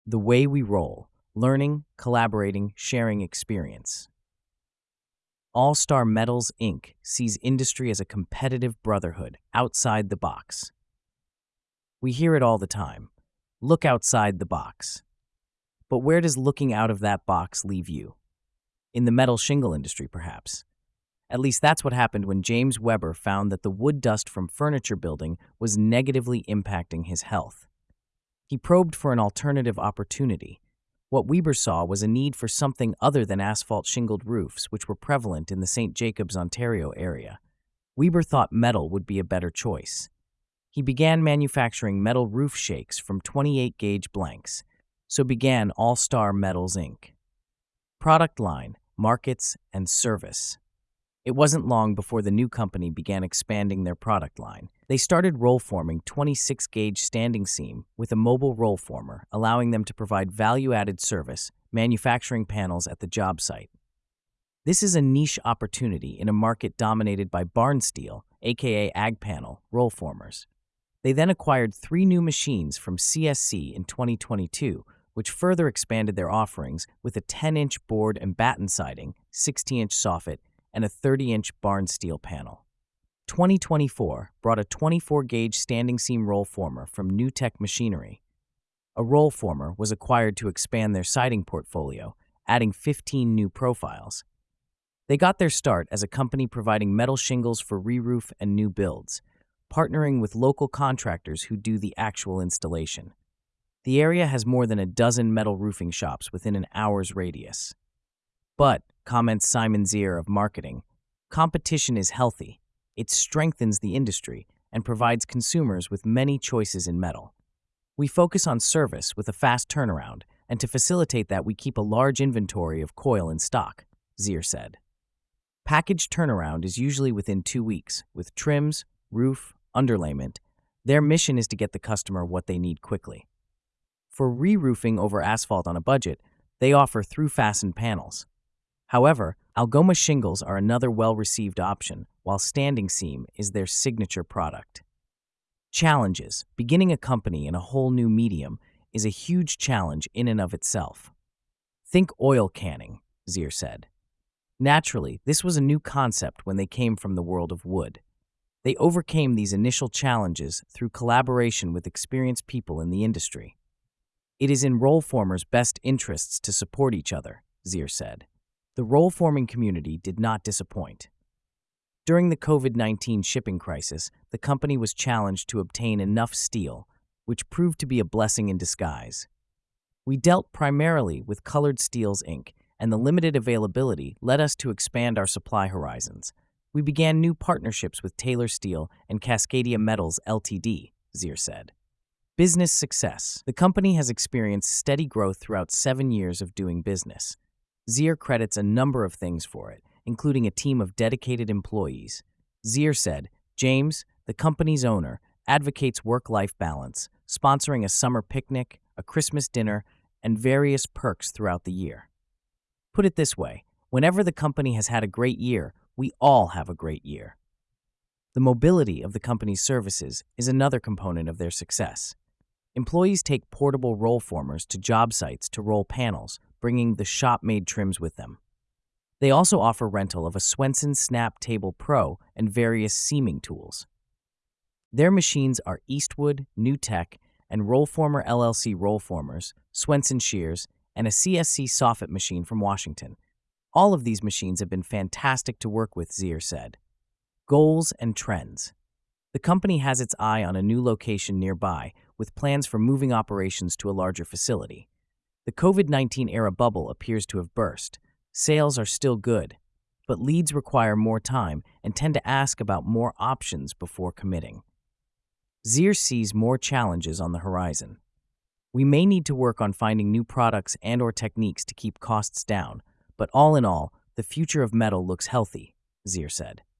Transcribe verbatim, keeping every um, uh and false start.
The way we roll, learning, collaborating, sharing experience. All Star Metals Incorporated sees industry as a competitive brotherhood outside the box. We hear it all the time. Look outside the box. But where does looking out of that box leave you? In the metal shingle industry, perhaps. At least that's what happened when James Weber found that the wood dust from furniture building was negatively impacting his health. He probed for an alternative opportunity. What Weber saw was a need for something other than asphalt shingled roofs, which were prevalent in the Saint Jacobs, Ontario area. Weber thought metal would be a better choice. He began manufacturing metal roof shakes from twenty-eight gauge blanks, so began All Star Metals Incorporated. Product line, markets, and service. It wasn't long before the new company began expanding their product line. They started roll forming twenty-six gauge standing seam with a mobile roll former, allowing them to provide value-added service, manufacturing panels at the job site. This is a niche opportunity in a market dominated by barn steel, aka AgPanel, roll formers. They then acquired three new machines from C S C in twenty twenty-two, which further expanded their offerings with a ten inch board and batten siding, sixty inch soffit, and a thirty inch barn steel panel. twenty twenty-four brought a twenty-four gauge standing seam roll former from New Tech Machinery. A roll former was acquired to expand their siding portfolio, adding fifteen new profiles. They got their start as a company providing metal shingles for re-roof and new builds, partnering with local contractors who do the actual installation. The area has more than a dozen metal roofing shops within an hour's radius. But, comments Simon Zier of marketing, competition is healthy. It strengthens the industry and provides consumers with many choices in metal. We focus on service with a fast turnaround, and to facilitate that we keep a large inventory of coil in stock, Zier said. Package turnaround is usually within two weeks, with trims, roof, underlayment. Their mission is to get the customer what they need quickly. For re-roofing over asphalt on a budget, they offer through-fastened panels. However, Algoma shingles are another well-received option, while standing seam is their signature product. Challenges. Beginning a company in a whole new medium is a huge challenge in and of itself. Think oil canning, Zier said. Naturally, this was a new concept when they came from the world of wood. They overcame these initial challenges through collaboration with experienced people in the industry. It is in roll formers' best interests to support each other, Zier said. The roll forming community did not disappoint. During the COVID nineteen shipping crisis, the company was challenged to obtain enough steel, which proved to be a blessing in disguise. We dealt primarily with Colored Steels Incorporated, and the limited availability led us to expand our supply horizons. We began new partnerships with Taylor Steel and Cascadia Metals Limited, Zier said. Business success. The company has experienced steady growth throughout seven years of doing business. Zier credits a number of things for it, including a team of dedicated employees. Zier said, James, the company's owner, advocates work-life balance, sponsoring a summer picnic, a Christmas dinner, and various perks throughout the year. Put it this way, whenever the company has had a great year, we all have a great year. The mobility of the company's services is another component of their success. Employees take portable roll formers to job sites to roll panels, bringing the shop-made trims with them. They also offer rental of a Swenson Snap Table Pro and various seaming tools. Their machines are Eastwood, New Tech, and Rollformer L L C roll formers, Swenson shears, and a C S C soffit machine from Washington. All of these machines have been fantastic to work with, Zier said. Goals and trends. The company has its eye on a new location nearby, with plans for moving operations to a larger facility. The COVID nineteen era bubble appears to have burst. Sales are still good, but leads require more time and tend to ask about more options before committing. Zier sees more challenges on the horizon. We may need to work on finding new products and or techniques to keep costs down, but all in all, the future of metal looks healthy, Zier said.